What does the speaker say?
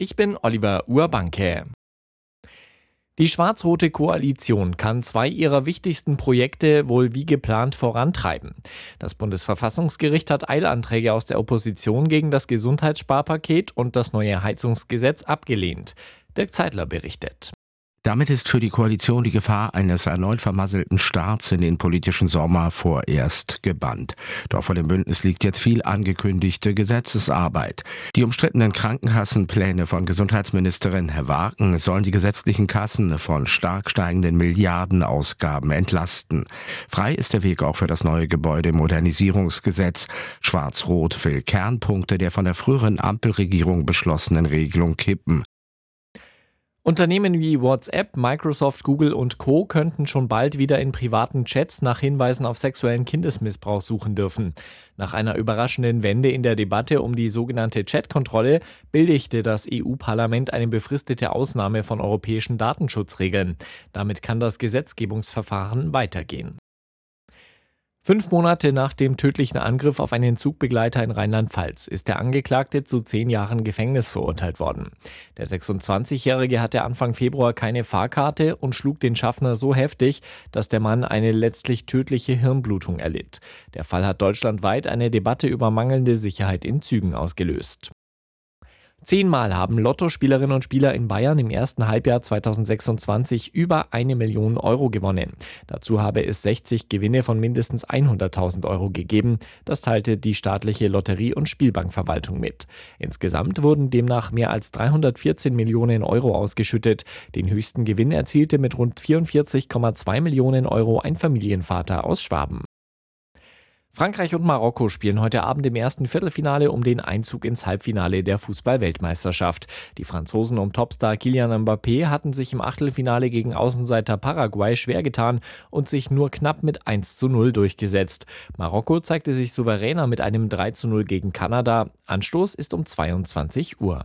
Ich bin Oliver Urbanke. Die schwarz-rote Koalition kann zwei ihrer wichtigsten Projekte wohl wie geplant vorantreiben. Das Bundesverfassungsgericht hat Eilanträge aus der Opposition gegen das Gesundheitssparpaket und das neue Heizungsgesetz abgelehnt. Dirk Zeitler berichtet. Damit ist für die Koalition die Gefahr eines erneut vermasselten Starts in den politischen Sommer vorerst gebannt. Doch vor dem Bündnis liegt jetzt viel angekündigte Gesetzesarbeit. Die umstrittenen Krankenkassenpläne von Gesundheitsministerin Herr Wagen sollen die gesetzlichen Kassen von stark steigenden Milliardenausgaben entlasten. Frei ist der Weg auch für das neue Gebäudemodernisierungsgesetz. Schwarz-Rot will Kernpunkte der von der früheren Ampelregierung beschlossenen Regelung kippen. Unternehmen wie WhatsApp, Microsoft, Google und Co. könnten schon bald wieder in privaten Chats nach Hinweisen auf sexuellen Kindesmissbrauch suchen dürfen. Nach einer überraschenden Wende in der Debatte um die sogenannte Chatkontrolle billigte das EU-Parlament eine befristete Ausnahme von europäischen Datenschutzregeln. Damit kann das Gesetzgebungsverfahren weitergehen. 5 Monate nach dem tödlichen Angriff auf einen Zugbegleiter in Rheinland-Pfalz ist der Angeklagte zu 10 Jahren Gefängnis verurteilt worden. Der 26-Jährige hatte Anfang Februar keine Fahrkarte und schlug den Schaffner so heftig, dass der Mann eine letztlich tödliche Hirnblutung erlitt. Der Fall hat deutschlandweit eine Debatte über mangelnde Sicherheit in Zügen ausgelöst. 10-mal haben Lottospielerinnen und Spieler in Bayern im ersten Halbjahr 2026 über 1 Million Euro gewonnen. Dazu habe es 60 Gewinne von mindestens 100.000 Euro gegeben. Das teilte die staatliche Lotterie- und Spielbankverwaltung mit. Insgesamt wurden demnach mehr als 314 Millionen Euro ausgeschüttet. Den höchsten Gewinn erzielte mit rund 44,2 Millionen Euro ein Familienvater aus Schwaben. Frankreich und Marokko spielen heute Abend im ersten Viertelfinale um den Einzug ins Halbfinale der Fußball-Weltmeisterschaft. Die Franzosen um Topstar Kylian Mbappé hatten sich im Achtelfinale gegen Außenseiter Paraguay schwer getan und sich nur knapp mit 1:0 durchgesetzt. Marokko zeigte sich souveräner mit einem 3:0 gegen Kanada. Anstoß ist um 22 Uhr.